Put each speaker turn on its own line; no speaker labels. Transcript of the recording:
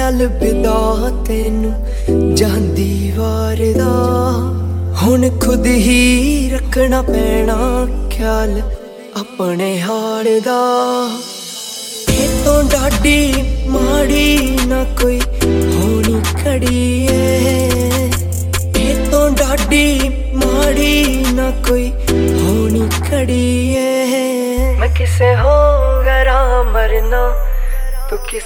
अलविदा तेनू जांदी वार दा हुण खुद ही रखना पैना ख्याल अपने हाल दा। तो डाडी माड़ी ना कोई होनी खड़ी है, तो डाडी माड़ी ना कोई होनी खड़ी है। मैं किसे हो गरा मरना तू किस